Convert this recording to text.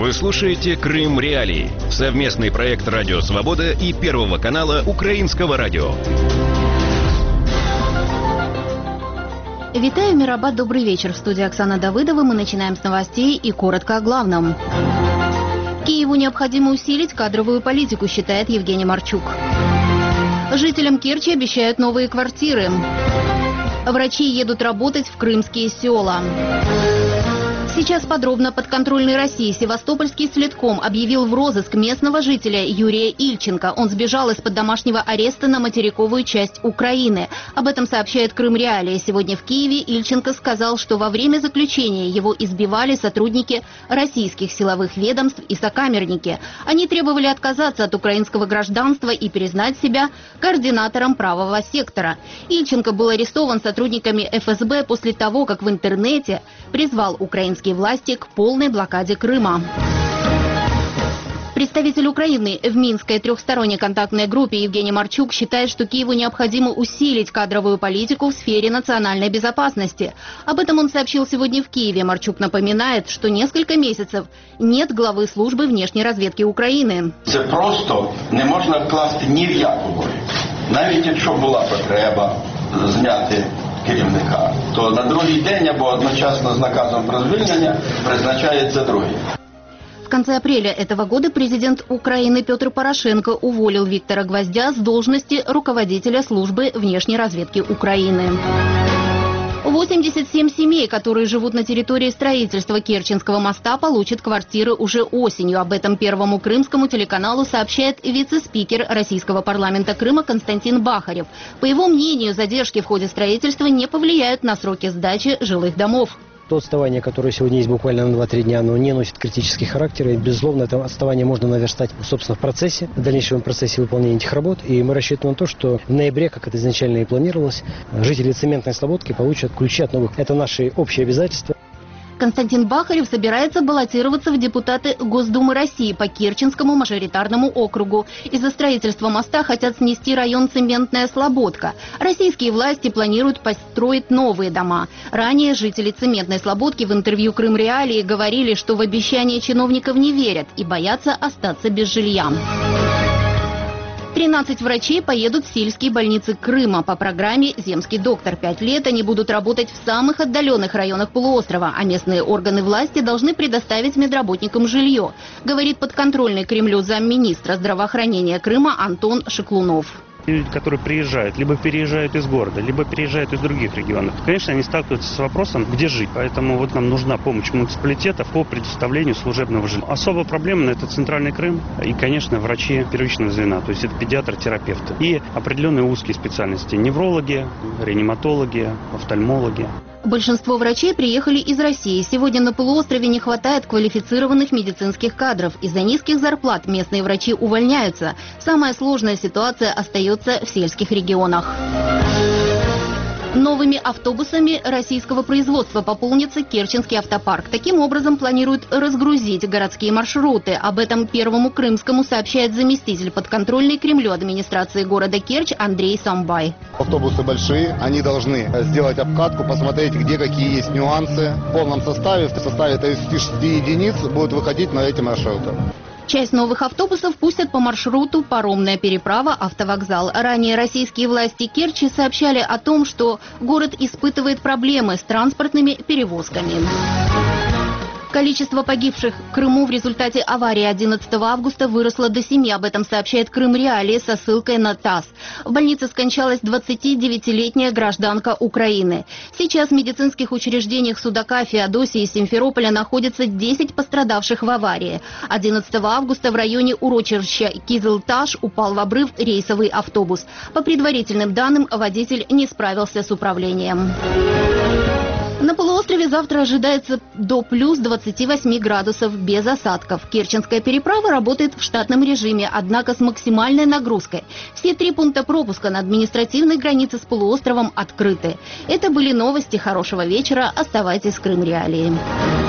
Вы слушаете «Крым Реалии» — совместный проект «Радио Свобода» и Первого канала Украинского радио. Витаю, Мирабад, добрый вечер. В студии Оксана Давыдова. Мы начинаем с новостей и коротко о главном. Киеву необходимо усилить кадровую политику, считает Евгений Марчук. Жителям Керчи обещают новые квартиры. Врачи едут работать в крымские села. Сейчас подробно. Подконтрольной России Севастопольский следком объявил в розыск местного жителя Юрия Ильченко. Он сбежал из-под домашнего ареста на материковую часть Украины. Об этом сообщает Крым Реалии. Сегодня в Киеве Ильченко сказал, что во время заключения его избивали сотрудники российских силовых ведомств и сокамерники. Они требовали отказаться от украинского гражданства и признать себя координатором правого сектора. Ильченко был арестован сотрудниками ФСБ после того, как в интернете призвал украинские власти к полной блокаде Крыма. Представитель Украины в Минской трехсторонней контактной группе Евгений Марчук считает, что Киеву необходимо усилить кадровую политику в сфере национальной безопасности. Об этом он сообщил сегодня в Киеве. Марчук напоминает, что несколько месяцев нет главы службы внешней разведки України. Це просто не можна вкласти ні в якого. Навіть якщо була потреба зняти керівника, то на другий день або одночасно з наказом про звільнення призначається другий. В конце апреля этого года президент Украины Петр Порошенко уволил Виктора Гвоздя с должности руководителя службы внешней разведки Украины. 87 семей, которые живут на территории строительства Керченского моста, получат квартиры уже осенью. Об этом Первому крымскому телеканалу сообщает вице-спикер Российского парламента Крыма Константин Бахарев. По его мнению, задержки в ходе строительства не повлияют на сроки сдачи жилых домов. То отставание, которое сегодня есть буквально на 2-3 дня, оно не носит критический характер. И, безусловно, это отставание можно наверстать, собственно, в процессе, в дальнейшем процессе выполнения этих работ. И мы рассчитываем на то, что в ноябре, как это изначально и планировалось, жители Цементной Слободки получат ключи от новых. Это наши общие обязательства. Константин Бахарев собирается баллотироваться в депутаты Госдумы России по Керченскому мажоритарному округу. Из-за строительства моста хотят снести район Цементная Слободка. Российские власти планируют построить новые дома. Ранее жители Цементной Слободки в интервью Крым Реалии говорили, что в обещания чиновников не верят и боятся остаться без жилья. 13 врачей поедут в сельские больницы Крыма по программе «Земский доктор». 5 лет они будут работать в самых отдаленных районах полуострова, а местные органы власти должны предоставить медработникам жилье, говорит подконтрольный Кремлю замминистра здравоохранения Крыма Антон Шеклунов. Люди, которые приезжают, либо переезжают из города, либо переезжают из других регионов, конечно, они сталкиваются с вопросом, где жить. Поэтому вот нам нужна помощь муниципалитетов по предоставлению служебного жилья. Особая проблема – это Центральный Крым и, конечно, врачи первичного звена, то есть это педиатры, терапевты. И определенные узкие специальности – неврологи, реаниматологи, офтальмологи. Большинство врачей приехали из России. Сегодня на полуострове не хватает квалифицированных медицинских кадров. Из-за низких зарплат местные врачи увольняются. Самая сложная ситуация остается в сельских регионах. Новыми автобусами российского производства пополнится Керченский автопарк. Таким образом, планируют разгрузить городские маршруты. Об этом Первому крымскому сообщает заместитель подконтрольной Кремлю администрации города Керчь Андрей Самбай. Автобусы большие, они должны сделать обкатку, посмотреть, где какие есть нюансы. В полном составе, в составе 36 единиц будут выходить на эти маршруты. Часть новых автобусов пустят по маршруту паромная переправа «Автовокзал». Ранее российские власти Керчи сообщали о том, что город испытывает проблемы с транспортными перевозками. Количество погибших в Крыму в результате аварии 11 августа выросло до 7. Об этом сообщает Крым Реалии со ссылкой на ТАСС. В больнице скончалась 29-летняя гражданка Украины. Сейчас в медицинских учреждениях Судака, Феодосии и Симферополя находится 10 пострадавших в аварии. 11 августа в районе урочища Кизылташ упал в обрыв рейсовый автобус. По предварительным данным, водитель не справился с управлением. На полуострове завтра ожидается до плюс 28 градусов без осадков. Керченская переправа работает в штатном режиме, однако с максимальной нагрузкой. Все 3 пункта пропуска на административной границе с полуостровом открыты. Это были новости. Хорошего вечера. Оставайтесь с Крым Реалии.